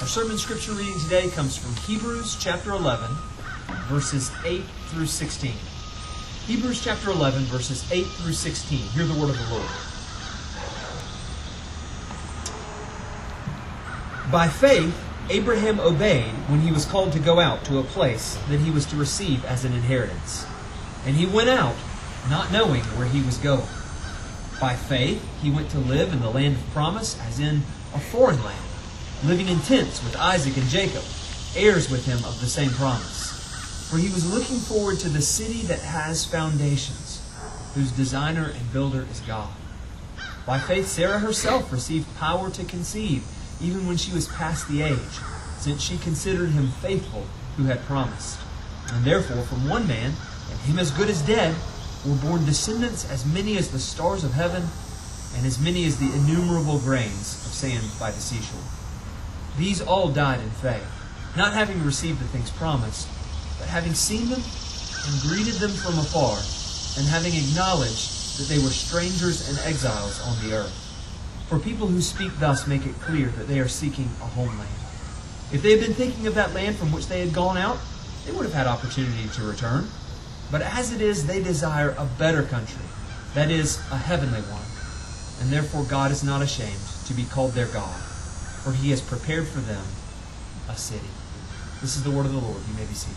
Our sermon scripture reading today comes from Hebrews chapter 11, verses 8 through 16. Hebrews chapter 11, verses 8 through 16. Hear the word of the Lord. By faith, Abraham obeyed when he was called to go out to a place that he was to receive as an inheritance. And he went out, not knowing where he was going. By faith, he went to live in the land of promise, as in a foreign land, living in tents with Isaac and Jacob, heirs with him of the same promise. For he was looking forward to the city that has foundations, whose designer and builder is God. By faith, Sarah herself received power to conceive, even when she was past the age, since she considered him faithful who had promised. And therefore, from one man, and him as good as dead, were born descendants as many as the stars of heaven, and as many as the innumerable grains of sand by the seashore. These all died in faith, not having received the things promised, but having seen them and greeted them from afar, and having acknowledged that they were strangers and exiles on the earth. For people who speak thus make it clear that they are seeking a homeland. If they had been thinking of that land from which they had gone out, they would have had opportunity to return. But as it is, they desire a better country, that is, a heavenly one. And therefore God is not ashamed to be called their God, for He has prepared for them a city. This is the word of the Lord. You may be seated.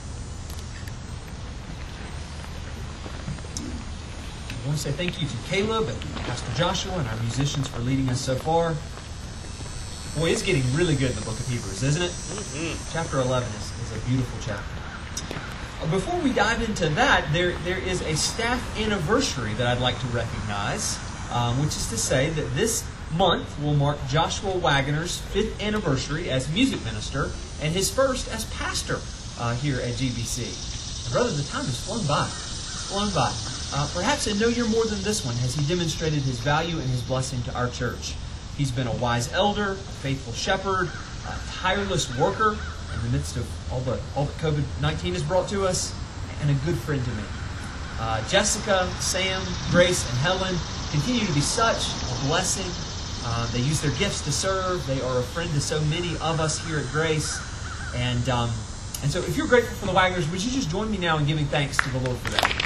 I want to say thank you to Caleb and Pastor Joshua and our musicians for leading us so far. Boy, it's getting really good in the book of Hebrews, isn't it? Mm-hmm. Chapter 11 is a beautiful chapter. Before we dive into that, there is a staff anniversary that I'd like to recognize, which is to say that this month will mark Joshua Wagner's 5th anniversary as music minister and his first as pastor here at GBC. And brother, the time has flown by. It's flown by. Perhaps in no year more than this one has he demonstrated his value and his blessing to our church. He's been a wise elder, a faithful shepherd, a tireless worker in the midst of all that COVID-19 has brought to us, and a good friend to me. Jessica, Sam, Grace, and Helen continue to be such a blessing. They use their gifts to serve. They are a friend to so many of us here at Grace. And so if you're grateful for the Wagners, would you just join me now in giving thanks to the Lord for that?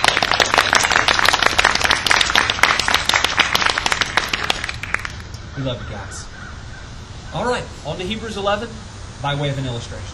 We love you guys. All right, on to Hebrews 11 by way of an illustration.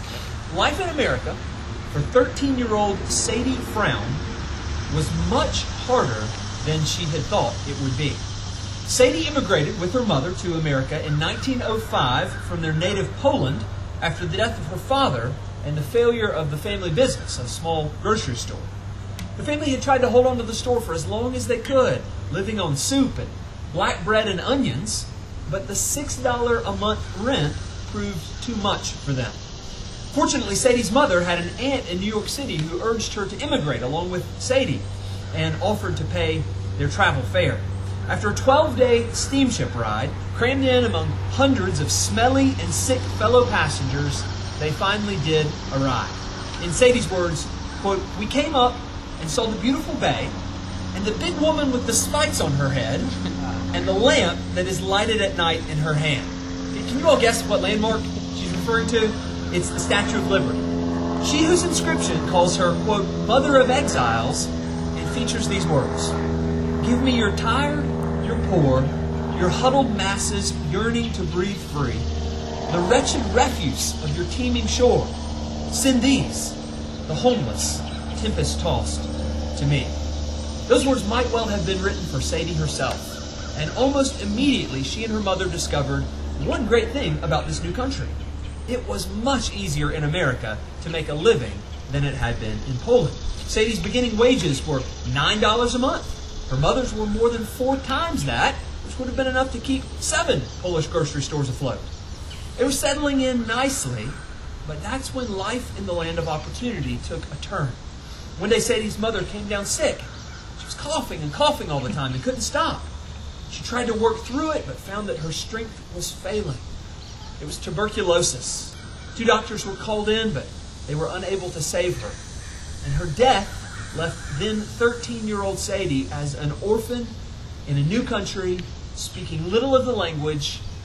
Life in America for 13-year-old Sadie Frown was much harder than she had thought it would be. Sadie immigrated with her mother to America in 1905 from their native Poland after the death of her father and the failure of the family business, a small grocery store. The family had tried to hold on to the store for as long as they could, living on soup and black bread and onions, but the $6 a month rent proved too much for them. Fortunately, Sadie's mother had an aunt in New York City who urged her to immigrate along with Sadie and offered to pay their travel fare. After a 12-day steamship ride, crammed in among hundreds of smelly and sick fellow passengers, they finally did arrive. In Sadie's words, quote, "We came up and saw the beautiful bay and the big woman with the spikes on her head and the lamp that is lighted at night in her hand." Can you all guess what landmark she's referring to? It's the Statue of Liberty. She whose inscription calls her, quote, "Mother of Exiles," and features these words: "Give me your tired, your poor, your huddled masses yearning to breathe free, the wretched refuse of your teeming shore. Send these, the homeless, tempest-tossed, to me." Those words might well have been written for Sadie herself. And almost immediately, she and her mother discovered one great thing about this new country. It was much easier in America to make a living than it had been in Poland. Sadie's beginning wages were $9 a month. Her mother's were more than 4 times that, which would have been enough to keep 7 Polish grocery stores afloat. They were settling in nicely, but that's when life in the land of opportunity took a turn. One day, Sadie's mother came down sick. She was coughing and coughing all the time and couldn't stop. She tried to work through it, but found that her strength was failing. It was tuberculosis. 2 doctors were called in, but they were unable to save her. And her death left then 13-year-old Sadie as an orphan in a new country, speaking little of the language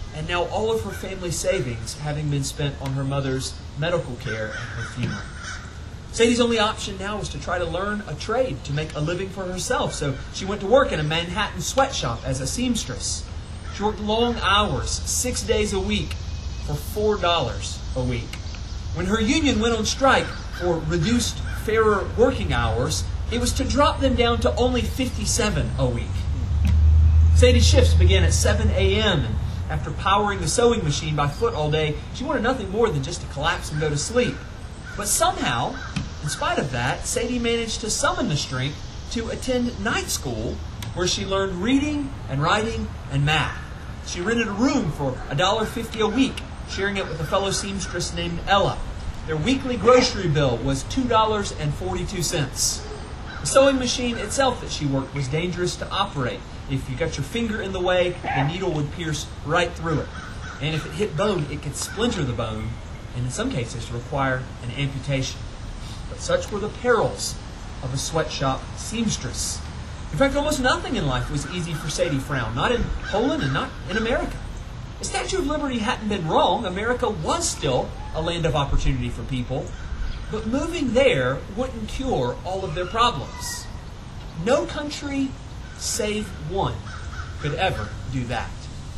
and now all of her family savings having been spent on her mother's medical care and her funeral. Sadie's only option now was to try to learn a trade to make a living for herself. So she went to work in a Manhattan sweatshop as a seamstress. She worked long hours, 6 days a week, for $4 a week. When her union went on strike for reduced, fairer working hours, it was to drop them down to only 57 a week. Sadie's shifts began at 7 a.m. and after powering the sewing machine by foot all day, she wanted nothing more than just to collapse and go to sleep. But somehow, in spite of that, Sadie managed to summon the strength to attend night school where she learned reading and writing and math. She rented a room for $1.50 a week, sharing it with a fellow seamstress named Ella. Their weekly grocery bill was $2.42. The sewing machine itself that she worked was dangerous to operate. If you got your finger in the way, the needle would pierce right through it. And if it hit bone, it could splinter the bone, and in some cases require an amputation. But such were the perils of a sweatshop seamstress. In fact, almost nothing in life was easy for Sadie Frown, not in Poland and not in America. The Statue of Liberty hadn't been wrong. America was still a land of opportunity for people. But moving there wouldn't cure all of their problems. No country save one could ever do that.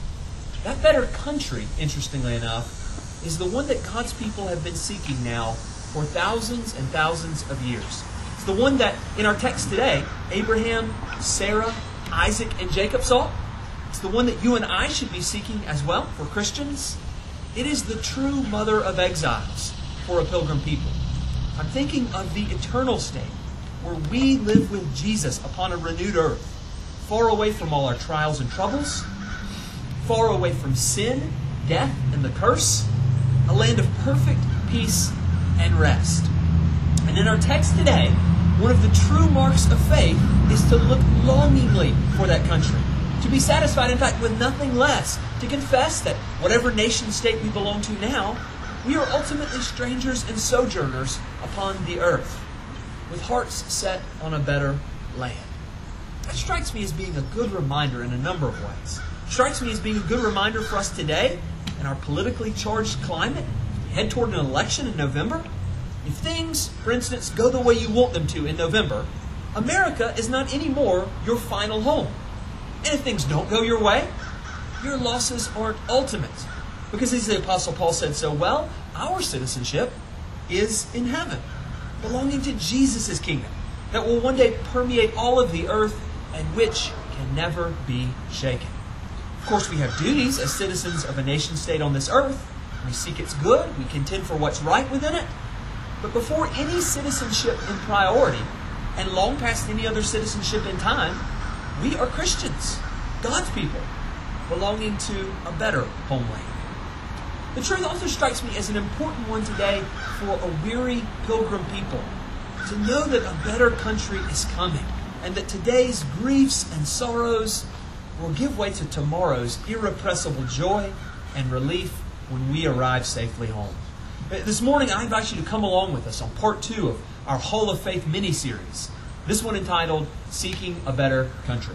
That better country, interestingly enough, is the one that God's people have been seeking now for thousands and thousands of years. It's the one that, in our text today, Abraham, Sarah, Isaac, and Jacob sought. It's the one that you and I should be seeking as well for Christians. It is the true mother of exiles for a pilgrim people. I'm thinking of the eternal state where we live with Jesus upon a renewed earth, far away from all our trials and troubles, far away from sin, death, and the curse, a land of perfect peace and rest. And in our text today, one of the true marks of faith is to look longingly for that country, to be satisfied, in fact, with nothing less, to confess that whatever nation state we belong to now, we are ultimately strangers and sojourners upon the earth, with hearts set on a better land. That strikes me as being a good reminder in a number of ways. It strikes me as being a good reminder for us today in our politically charged climate, head toward an election in November. If things, for instance, go the way you want them to in November, America is not anymore your final home. And if things don't go your way, your losses aren't ultimate. Because as the Apostle Paul said so well, our citizenship is in heaven, belonging to Jesus' kingdom that will one day permeate all of the earth and which can never be shaken. Of course, we have duties as citizens of a nation state on this earth. We seek its good. We contend for what's right within it. But before any citizenship in priority, and long past any other citizenship in time, we are Christians, God's people, belonging to a better homeland. The truth also strikes me as an important one today for a weary pilgrim people, to know that a better country is coming, and that today's griefs and sorrows will give way to tomorrow's irrepressible joy and relief when we arrive safely home. This morning, I invite you to come along with us on part 2 of our Hall of Faith mini-series, this one entitled Seeking a Better Country.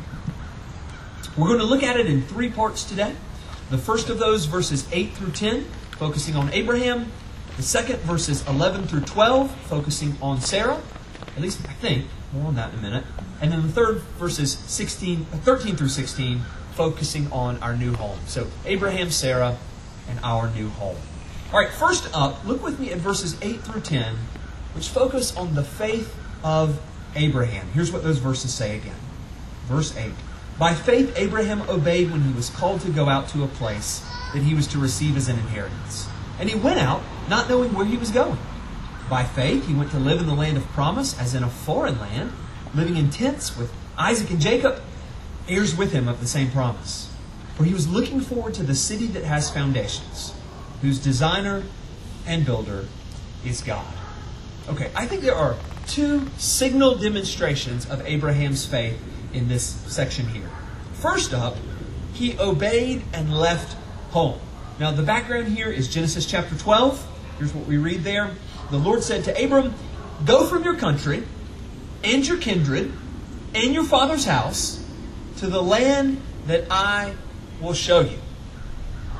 We're going to look at it in 3 parts today. The first of those, verses 8 through 10, focusing on Abraham. The second, verses 11 through 12, focusing on Sarah. At least I think. More on that in a minute. And then the third, verses 13 through 16, focusing on our new home. So Abraham, Sarah, and our new home. All right, first up, look with me at verses 8 through 10, which focus on the faith of Abraham. Here's what those verses say again. Verse 8. By faith, Abraham obeyed when he was called to go out to a place that he was to receive as an inheritance. And he went out, not knowing where he was going. By faith, he went to live in the land of promise, as in a foreign land, living in tents with Isaac and Jacob, heirs with him of the same promise. For he was looking forward to the city that has foundations, whose designer and builder is God. Okay, I think there are 2 signal demonstrations of Abraham's faith in this section here. First up, he obeyed and left home. Now, the background here is Genesis chapter 12. Here's what we read there. The Lord said to Abram, "Go from your country and your kindred and your father's house to the land that I will show you."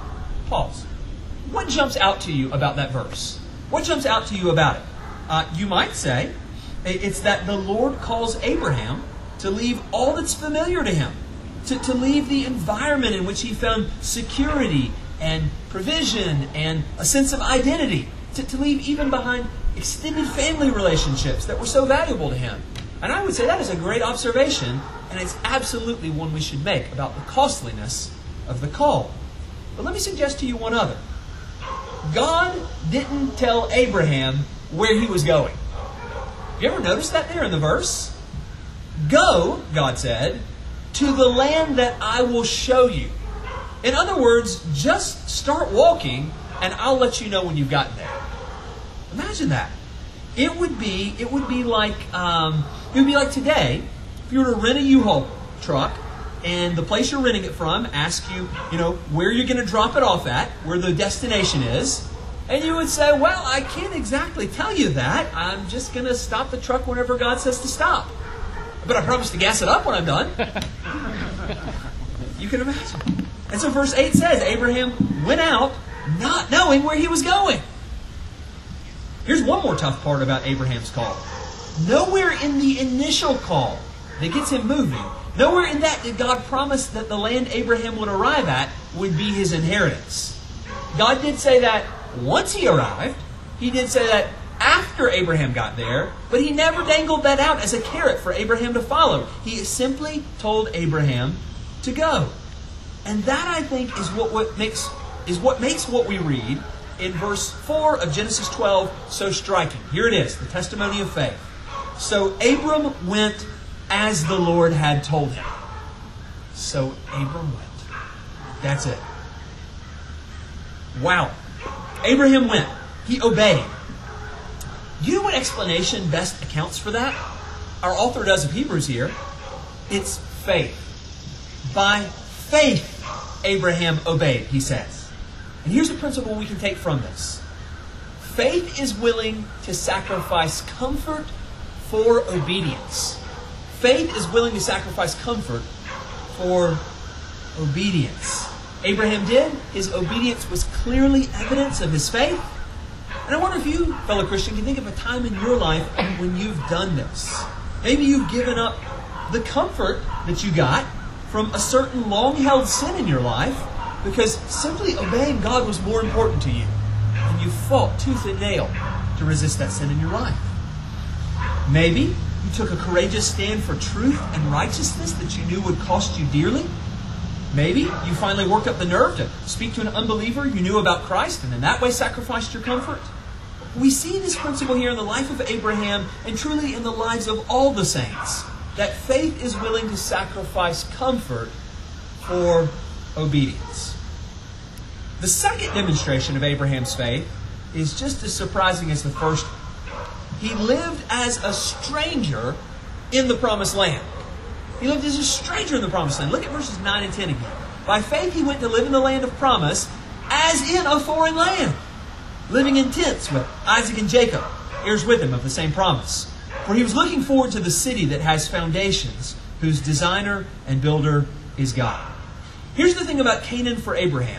Pause. What jumps out to you about that verse? What jumps out to you about it? You might say it's that the Lord calls Abraham to leave all that's familiar to him, to leave the environment in which he found security and provision and a sense of identity, to leave even behind extended family relationships that were so valuable to him. And I would say that is a great observation, and it's absolutely one we should make about the costliness of the call. But let me suggest to you one other. God didn't tell Abraham where he was going. You ever notice that there in the verse? Go, God said, to the land that I will show you. In other words, just start walking and I'll let you know when you've gotten there. Imagine that. It would be like today, if you were to rent a U-Haul truck and the place you're renting it from asks you, where you're going to drop it off at, where the destination is, and you would say, well, I can't exactly tell you that. I'm just going to stop the truck whenever God says to stop. But I promise to gas it up when I'm done. You can imagine. And so verse 8 says, Abraham went out not knowing where he was going. Here's one more tough part about Abraham's call. Nowhere in the initial call that gets him moving, nowhere in that did God promise that the land Abraham would arrive at would be his inheritance. God did say that once he arrived. He did say that after Abraham got there, but he never dangled that out as a carrot for Abraham to follow. He simply told Abraham to go. And that, I think, is what makes what we read in verse 4 of Genesis 12 so striking. Here it is, the testimony of faith. So Abram went as the Lord had told him. So Abram went. That's it. Wow. Abraham went. He obeyed. You know what explanation best accounts for that? Our author does of Hebrews here. It's faith. By faith, Abraham obeyed, he says. And here's the principle we can take from this. Faith is willing to sacrifice comfort for obedience. Faith is willing to sacrifice comfort for obedience. Abraham did. His obedience was clearly evidence of his faith. And I wonder if you, fellow Christian, can think of a time in your life when you've done this. Maybe you've given up the comfort that you got from a certain long-held sin in your life because simply obeying God was more important to you. And you fought tooth and nail to resist that sin in your life. Maybe you took a courageous stand for truth and righteousness that you knew would cost you dearly. Maybe you finally worked up the nerve to speak to an unbeliever you knew about Christ and in that way sacrificed your comfort. We see this principle here in the life of Abraham and truly in the lives of all the saints, that faith is willing to sacrifice comfort for obedience. The second demonstration of Abraham's faith is just as surprising as the first. He lived as a stranger in the promised land. He lived as a stranger in the promised land. Look at verses 9 and 10 again. By faith he went to live in the land of promise as in a foreign land, living in tents with Isaac and Jacob, heirs with him of the same promise. For he was looking forward to the city that has foundations, whose designer and builder is God. Here's the thing about Canaan for Abraham.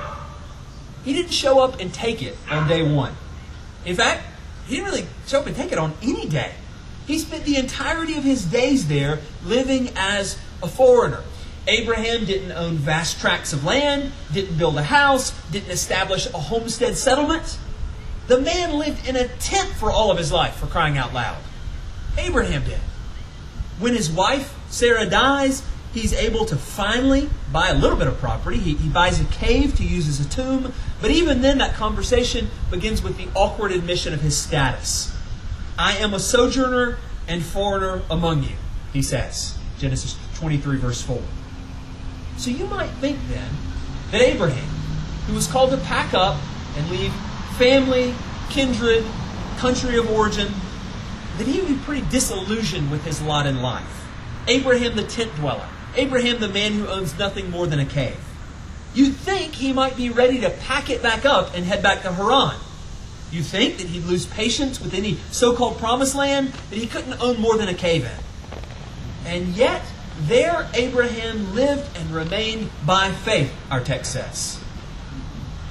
He didn't show up and take it on day one. In fact, he didn't really show up and take it on any day. He spent the entirety of his days there living as a foreigner. Abraham didn't own vast tracts of land, didn't build a house, didn't establish a homestead settlement. The man lived in a tent for all of his life, for crying out loud. Abraham did. When his wife, Sarah, dies, he's able to finally buy a little bit of property. He buys a cave to use as a tomb. But even then, that conversation begins with the awkward admission of his status. I am a sojourner and foreigner among you, he says. Genesis 23, verse 4. So you might think then that Abraham, who was called to pack up and leave family, kindred, country of origin, that he would be pretty disillusioned with his lot in life. Abraham the tent dweller. Abraham the man who owns nothing more than a cave. You'd think he might be ready to pack it back up and head back to Haran. You think that he'd lose patience with any so-called promised land that he couldn't own more than a cave in. And yet, there Abraham lived and remained by faith, our text says.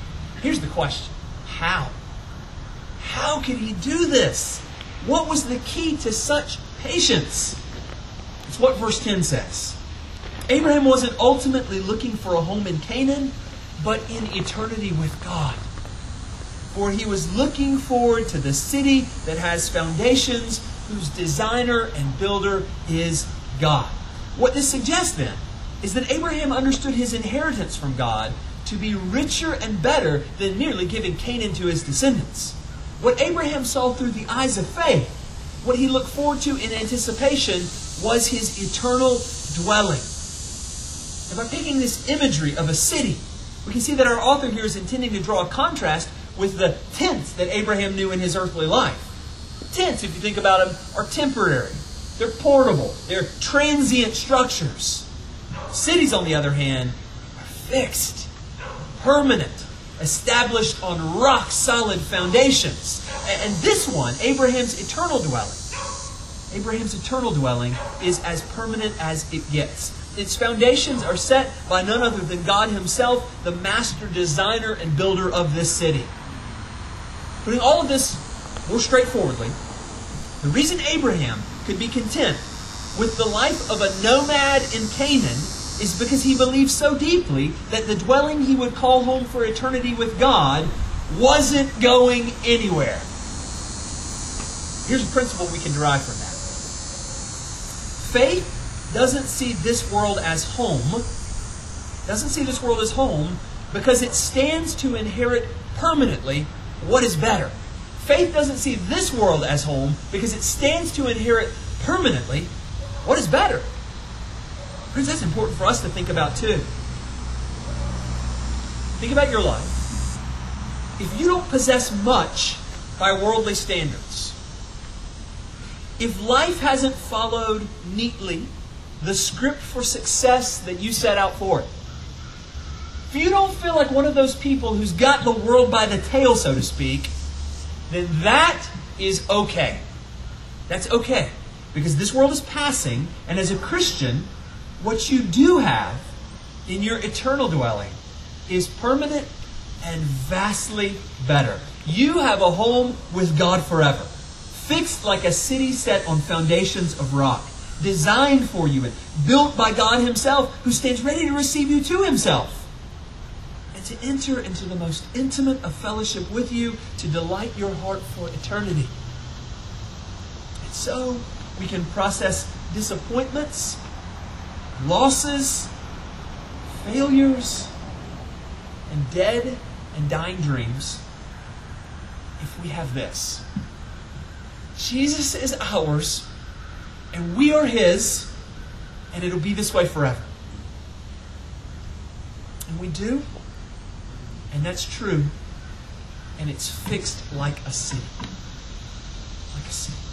Here's the question. How? How could he do this? What was the key to such patience? It's what verse 10 says. Abraham wasn't ultimately looking for a home in Canaan, but in eternity with God. For he was looking forward to the city that has foundations, whose designer and builder is God. What this suggests then is that Abraham understood his inheritance from God to be richer and better than merely giving Canaan to his descendants. What Abraham saw through the eyes of faith, what he looked forward to in anticipation, was his eternal dwelling. And by picking this imagery of a city, we can see that our author here is intending to draw a contrast with the tents that Abraham knew in his earthly life. Tents, if you think about them, are temporary. They're portable. They're transient structures. Cities, on the other hand, are fixed, permanent, established on rock-solid foundations. And this one, Abraham's eternal dwelling is as permanent as it gets. Its foundations are set by none other than God Himself, the master designer and builder of this city. Putting all of this more straightforwardly, the reason Abraham could be content with the life of a nomad in Canaan is because he believed so deeply that the dwelling he would call home for eternity with God wasn't going anywhere. Here's a principle we can derive from that. Faith doesn't see this world as home. Doesn't see this world as home because it stands to inherit permanently what is better. Faith doesn't see this world as home because it stands to inherit permanently what is better. Friends, that's important for us to think about too. Think about your life. If you don't possess much by worldly standards, if life hasn't followed neatly the script for success that you set out for it, if you don't feel like one of those people who's got the world by the tail, so to speak, then that is okay. That's okay. Because this world is passing, and as a Christian, what you do have in your eternal dwelling is permanent and vastly better. You have a home with God forever, fixed like a city set on foundations of rock, designed for you and built by God Himself, who stands ready to receive you to Himself and to enter into the most intimate of fellowship with you, to delight your heart for eternity. And so we can process disappointments, losses, failures, and dead and dying dreams if we have this. Jesus is ours, and we are His, and it'll be this way forever. And we do, and that's true, and it's fixed like a city. Like a city.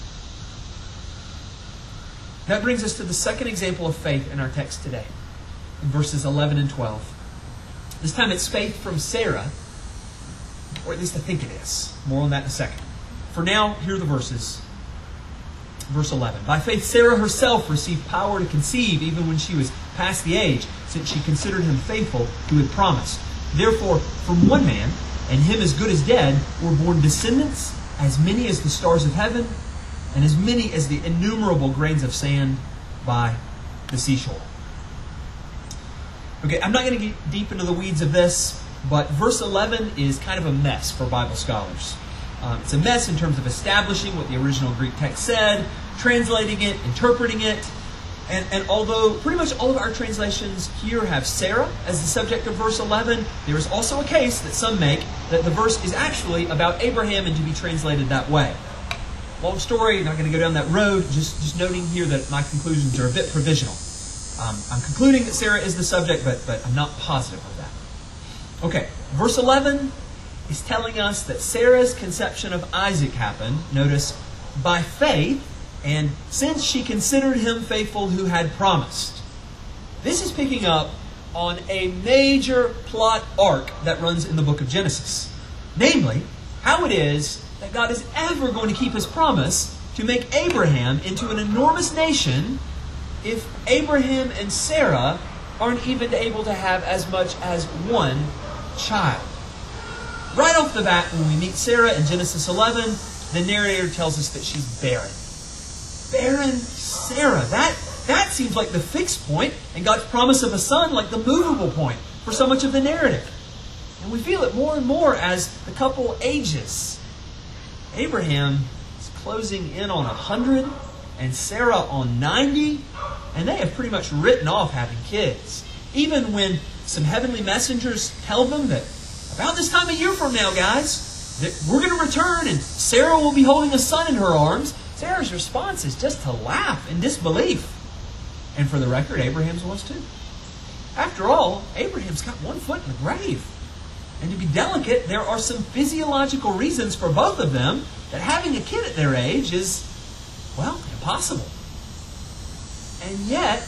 That brings us to the second example of faith in our text today, in verses 11 and 12. This time it's faith from Sarah, or at least I think it is. More on that in a second. For now, here are the verses. Verse 11. By faith Sarah herself received power to conceive even when she was past the age, since she considered him faithful who had promised. Therefore, from one man, and him as good as dead, were born descendants, as many as the stars of heaven, and as many as the innumerable grains of sand by the seashore. Okay, I'm not going to get deep into the weeds of this, but verse 11 is kind of a mess for Bible scholars. It's a mess in terms of establishing what the original Greek text said, translating it, interpreting it. And although pretty much all of our translations here have Sarah as the subject of verse 11, there is also a case that some make that the verse is actually about Abraham and to be translated that way. Long story, not going to go down that road, just noting here that my conclusions are a bit provisional. I'm concluding that Sarah is the subject, but I'm not positive of that. Okay, verse 11 is telling us that Sarah's conception of Isaac happened, notice, by faith, and since she considered him faithful who had promised. This is picking up on a major plot arc that runs in the book of Genesis. Namely, how it is that God is ever going to keep His promise to make Abraham into an enormous nation if Abraham and Sarah aren't even able to have as much as one child. Right off the bat, when we meet Sarah in Genesis 11, the narrator tells us that she's barren. Barren Sarah. That seems like the fixed point, and God's promise of a son like the movable point for so much of the narrative. And we feel it more and more as the couple ages. Abraham is closing in on 100, and Sarah on 90, and they have pretty much written off having kids. Even when some heavenly messengers tell them that about this time a year from now, guys, that we're going to return and Sarah will be holding a son in her arms, Sarah's response is just to laugh in disbelief. And for the record, Abraham's was too. After all, Abraham's got one foot in the grave. And to be delicate, there are some physiological reasons for both of them that having a kid at their age is, well, impossible. And yet,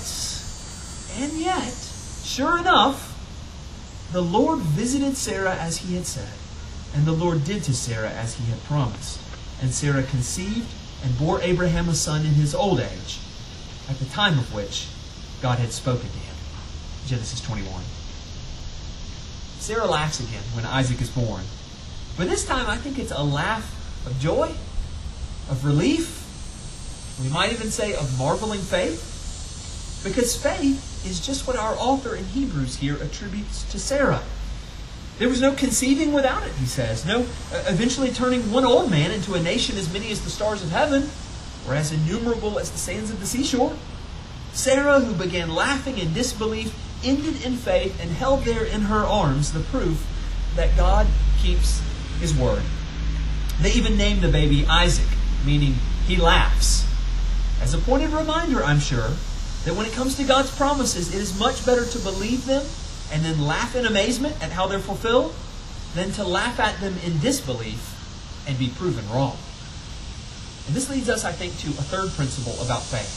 sure enough, the Lord visited Sarah as He had said, and the Lord did to Sarah as He had promised. And Sarah conceived and bore Abraham a son in his old age, at the time of which God had spoken to him. Genesis 21. Sarah laughs again when Isaac is born. But this time I think it's a laugh of joy, of relief. We might even say of marveling faith. Because faith is just what our author in Hebrews here attributes to Sarah. There was no conceiving without it, he says. No eventually turning one old man into a nation as many as the stars of heaven, or as innumerable as the sands of the seashore. Sarah, who began laughing in disbelief, ended in faith and held there in her arms the proof that God keeps His word. They even named the baby Isaac, meaning he laughs. As a pointed reminder, I'm sure, that when it comes to God's promises, it is much better to believe them and then laugh in amazement at how they're fulfilled than to laugh at them in disbelief and be proven wrong. And this leads us, I think, to a third principle about faith.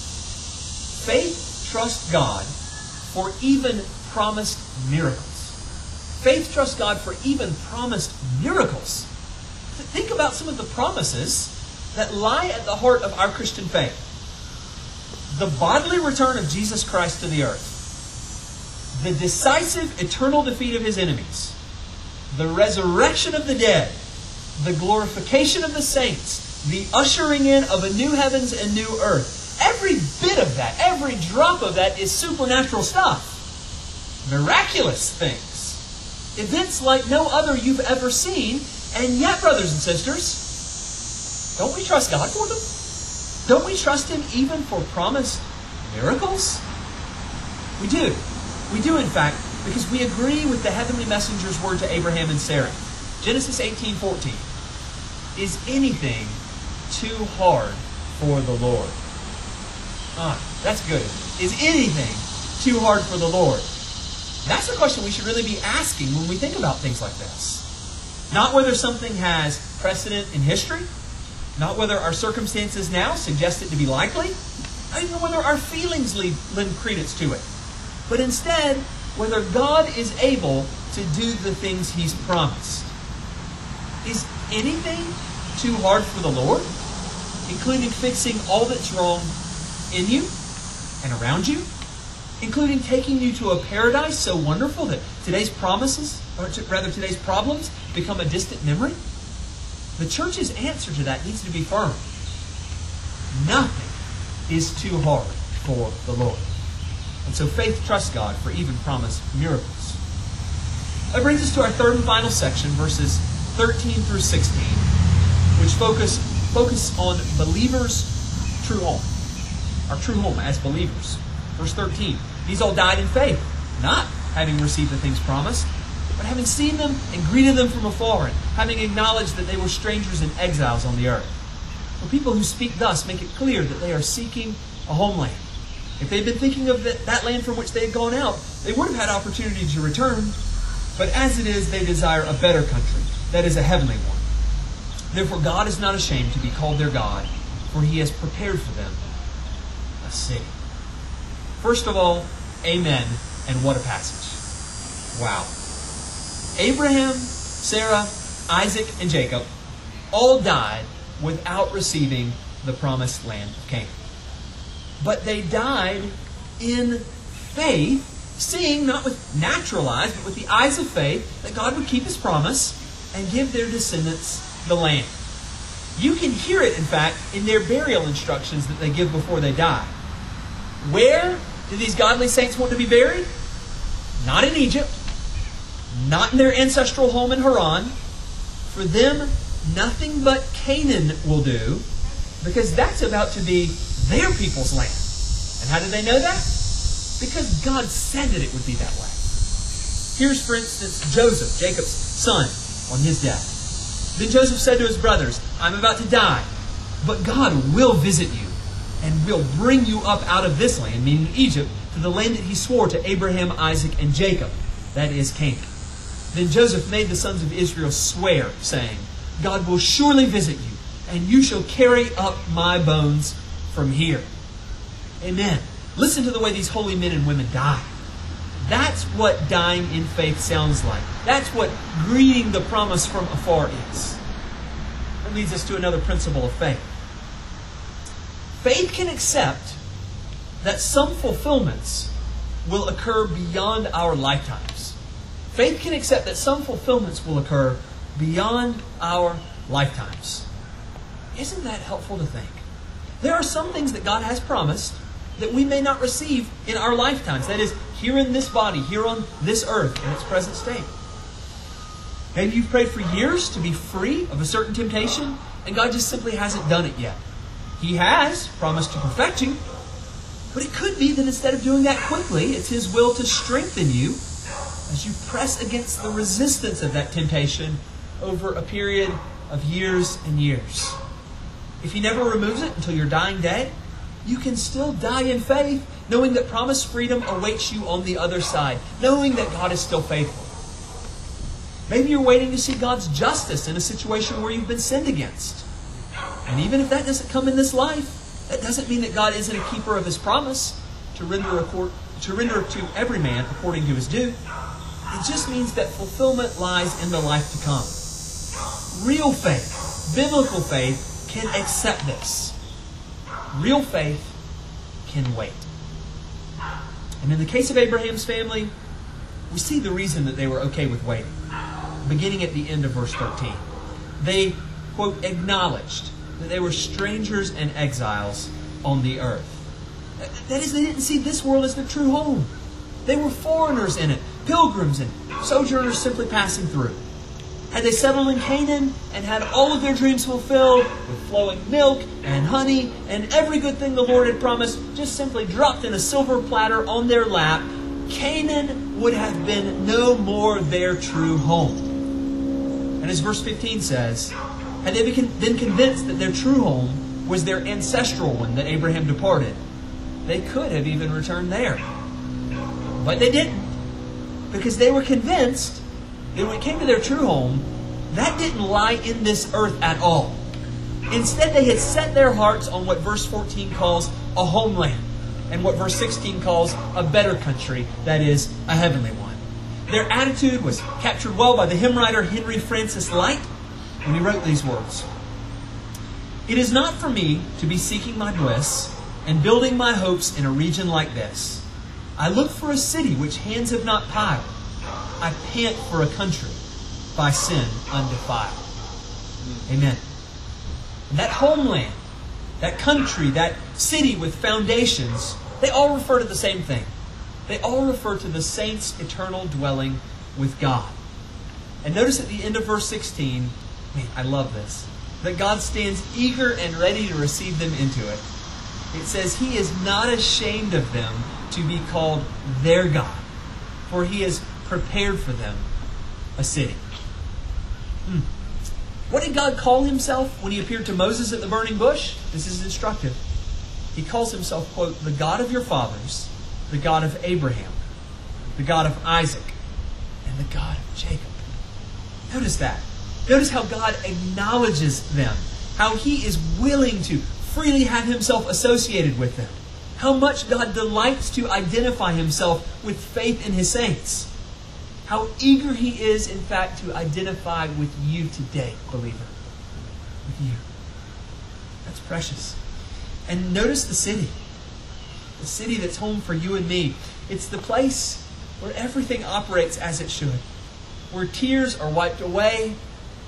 Faith trusts God for even promised miracles. Faith trusts God for even promised miracles. Think about some of the promises that lie at the heart of our Christian faith. The bodily return of Jesus Christ to the earth. The decisive eternal defeat of His enemies. The resurrection of the dead. The glorification of the saints. The ushering in of a new heavens and new earth. Every bit of that, every drop of that is supernatural stuff. Miraculous things. Events like no other you've ever seen. And yet, brothers and sisters, don't we trust God for them? Don't we trust Him even for promised miracles? We do. We do, in fact, because we agree with the heavenly messenger's word to Abraham and Sarah. Genesis 18:14. Is anything too hard for the Lord? That's good. Is anything too hard for the Lord? That's the question we should really be asking when we think about things like this. Not whether something has precedent in history, not whether our circumstances now suggest it to be likely, not even whether our feelings lend credence to it, but instead whether God is able to do the things He's promised. Is anything too hard for the Lord? Including fixing all that's wrong in you and around you? Including taking you to a paradise so wonderful that today's promises, or rather today's problems, become a distant memory? The church's answer to that needs to be firm. Nothing is too hard for the Lord. And so faith trusts God for even promised miracles. That brings us to our third and final section, verses 13 through 16, which focus on believers' true home. Our true home as believers. Verse 13. These all died in faith, not having received the things promised, but having seen them and greeted them from afar, and having acknowledged that they were strangers and exiles on the earth. For people who speak thus make it clear that they are seeking a homeland. If they'd been thinking of that land from which they had gone out, they would have had opportunity to return. But as it is, they desire a better country, that is a heavenly one. Therefore God is not ashamed to be called their God, for He has prepared for them a city. First of all, amen, and what a passage. Wow. Abraham, Sarah, Isaac, and Jacob all died without receiving the promised land of Canaan. But they died in faith, seeing not with natural eyes, but with the eyes of faith, that God would keep His promise, and give their descendants the land. You can hear it, in fact, in their burial instructions that they give before they die. Where do these godly saints want to be buried? Not in Egypt, not in their ancestral home in Haran. For them, nothing but Canaan will do, because that's about to be their people's land. And how did they know that? Because God said that it would be that way. Here's, for instance, Joseph, Jacob's son, on his death. Then Joseph said to his brothers, I'm about to die, but God will visit you and will bring you up out of this land, meaning Egypt, to the land that He swore to Abraham, Isaac, and Jacob, that is Canaan. Then Joseph made the sons of Israel swear, saying, God will surely visit you, and you shall carry up my bones from here. Amen. Listen to the way these holy men and women died. That's what dying in faith sounds like. That's what greeting the promise from afar is. That leads us to another principle of faith. Faith can accept that some fulfillments will occur beyond our lifetimes. Faith can accept that some fulfillments will occur beyond our lifetimes. Isn't that helpful to think? There are some things that God has promised that we may not receive in our lifetimes. That is, here in this body, here on this earth in its present state. Maybe you've prayed for years to be free of a certain temptation, and God just simply hasn't done it yet. He has promised to perfect you, but it could be that instead of doing that quickly, it's His will to strengthen you as you press against the resistance of that temptation over a period of years and years. If He never removes it until your dying day, you can still die in faith, knowing that promised freedom awaits you on the other side, knowing that God is still faithful. Maybe you're waiting to see God's justice in a situation where you've been sinned against. And even if that doesn't come in this life, that doesn't mean that God isn't a keeper of His promise to render to every man according to his due. It just means that fulfillment lies in the life to come. Real faith, biblical faith, can accept this. Real faith can wait. And in the case of Abraham's family, we see the reason that they were okay with waiting. Beginning at the end of verse 13. They, quote, acknowledged that they were strangers and exiles on the earth. That is, they didn't see this world as their true home. They were foreigners in it, pilgrims and sojourners simply passing through. Had they settled in Canaan and had all of their dreams fulfilled with flowing milk and honey and every good thing the Lord had promised just simply dropped in a silver platter on their lap, Canaan would have been no more their true home. And as verse 15 says, had they been convinced that their true home was their ancestral one that Abraham departed, they could have even returned there. But they didn't, because they were convinced that when it came to their true home, that didn't lie in this earth at all. Instead, they had set their hearts on what verse 14 calls a homeland, and what verse 16 calls a better country, that is, a heavenly one. Their attitude was captured well by the hymn writer Henry Francis Lyte when he wrote these words. It is not for me to be seeking my bliss and building my hopes in a region like this. I look for a city which hands have not piled. I pant for a country by sin undefiled. Amen. And that homeland, that country, that city with foundations, they all refer to the same thing. They all refer to the saints' eternal dwelling with God. And notice at the end of verse 16, man, I love this, that God stands eager and ready to receive them into it. It says, He is not ashamed of them to be called their God, for He has prepared for them a city. What did God call Himself when He appeared to Moses at the burning bush? This is instructive. He calls Himself, quote, the God of your fathers, the God of Abraham, the God of Isaac, and the God of Jacob. Notice that. Notice how God acknowledges them, how He is willing to freely have Himself associated with them, how much God delights to identify Himself with faith in His saints. How eager He is, in fact, to identify with you today, believer. With you. That's precious. And notice the city. The city that's home for you and me. It's the place where everything operates as it should. Where tears are wiped away,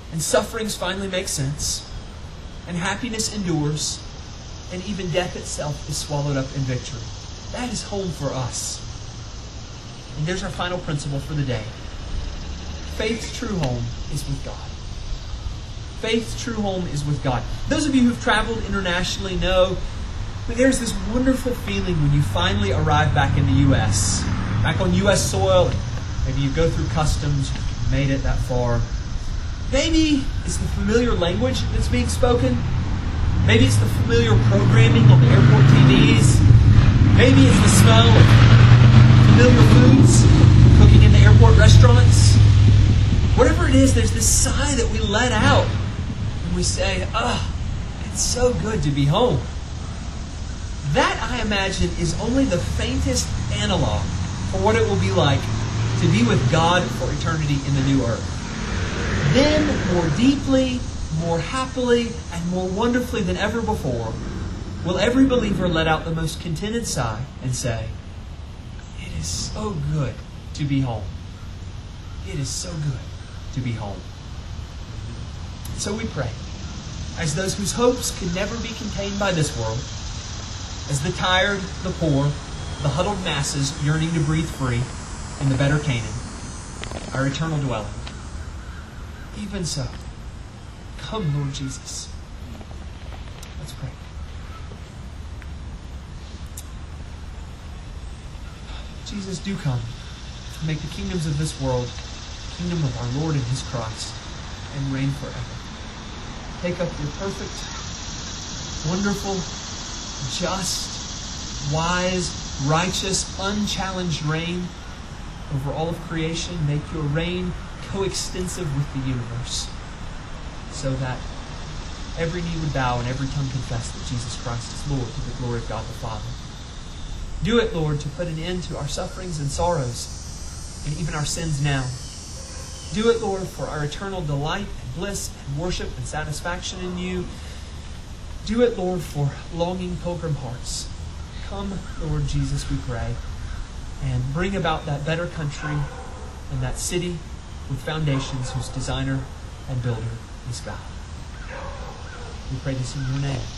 and sufferings finally make sense, and happiness endures, and even death itself is swallowed up in victory. That is home for us. And there's our final principle for the day. Faith's true home is with God. Faith's true home is with God. Those of you who've traveled internationally know that there's this wonderful feeling when you finally arrive back in the U.S., back on U.S. soil. Maybe you go through customs, you've made it that far. Maybe it's the familiar language that's being spoken. Maybe it's the familiar programming on the airport TVs. Maybe it's the smell of familiar foods cooking in the airport restaurants. Whatever it is, there's this sigh that we let out when we say, it's so good to be home. That, I imagine, is only the faintest analog for what it will be like to be with God for eternity in the new earth. Then, more deeply, more happily, and more wonderfully than ever before, will every believer let out the most contented sigh and say, it is so good to be home. It is so good to be home. So we pray, as those whose hopes can never be contained by this world, as the tired, the poor, the huddled masses yearning to breathe free in the better Canaan, our eternal dwelling. Even so, come, Lord Jesus. Let's pray. Jesus, do come to make the kingdoms of this world the kingdom of our Lord and His Christ, and reign forever. Take up your perfect, wonderful, just, wise, righteous, unchallenged reign over all of creation. Make your reign coextensive with the universe, so that every knee would bow and every tongue confess that Jesus Christ is Lord, to the glory of God the Father. Do it, Lord, to put an end to our sufferings and sorrows, and even our sins now. Do it, Lord, for our eternal delight and bliss and worship and satisfaction in You. Do it, Lord, for longing pilgrim hearts. Come, Lord Jesus, we pray, and bring about that better country and that city with foundations whose designer and builder is God. We pray this in Your name.